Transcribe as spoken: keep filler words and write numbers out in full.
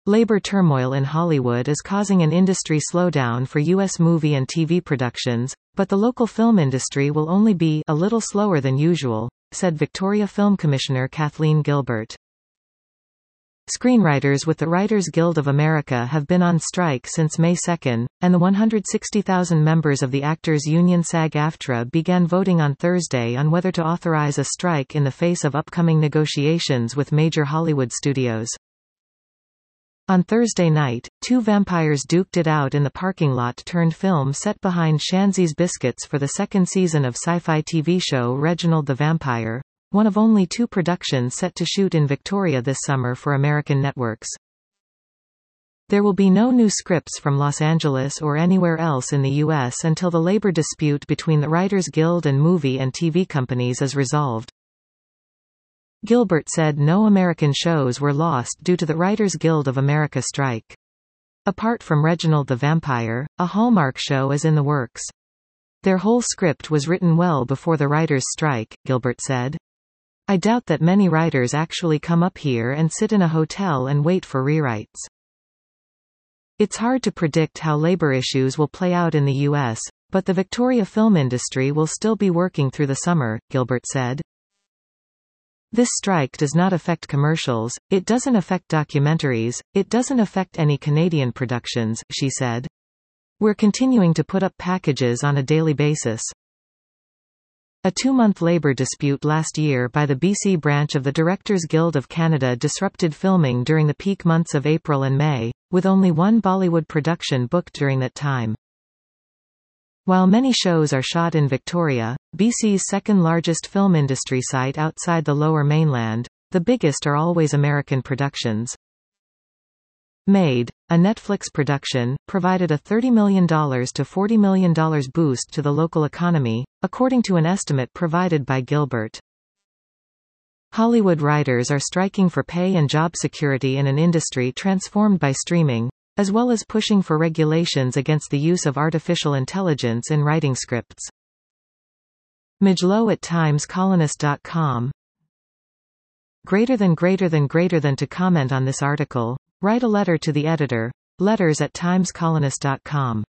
Labor turmoil in Hollywood is causing an industry slowdown for U S movie and T V productions, but the local film industry will only be a little slower than usual, said Victoria Film Commissioner Kathleen Gilbert. Screenwriters with the Writers Guild of America have been on strike since May second, and the one hundred sixty thousand members of the Actors Union SAG-AFTRA began voting on Thursday on whether to authorize a strike in the face of upcoming negotiations with major Hollywood studios. On Thursday night, two vampires duked it out in the parking lot-turned film set behind Shanzy's Biscuits for the second season of sci-fi T V show Reginald the Vampire, one of only two productions set to shoot in Victoria this summer for American networks. There will be no new scripts from Los Angeles or anywhere else in the U S until the labor dispute between the Writers Guild and movie and T V companies is resolved. Gilbert said no American shows were lost due to the Writers Guild of America strike. Apart from Reginald the Vampire, a Hallmark show is in the works. Their whole script was written well before the writers' strike, Gilbert said. I doubt that many writers actually come up here and sit in a hotel and wait for rewrites. It's hard to predict how labor issues will play out in the U S, but the Victoria film industry will still be working through the summer, Gilbert said. This strike does not affect commercials, it doesn't affect documentaries, it doesn't affect any Canadian productions, she said. We're continuing to put up packages on a daily basis. A two-month labor dispute last year by the B C branch of the Directors Guild of Canada disrupted filming during the peak months of April and May, with only one Bollywood production booked during that time. While many shows are shot in Victoria, B C's second-largest film industry site outside the Lower Mainland, the biggest are always American productions. Made, a Netflix production, provided a thirty million to forty million dollars boost to the local economy, according to an estimate provided by Gilbert. Hollywood writers are striking for pay and job security in an industry transformed by streaming, as well as pushing for regulations against the use of artificial intelligence in writing scripts. Mijlo at times colonist dot com. Greater than greater than greater than to comment on this article, write a letter to the editor, letters at times colonist dot com.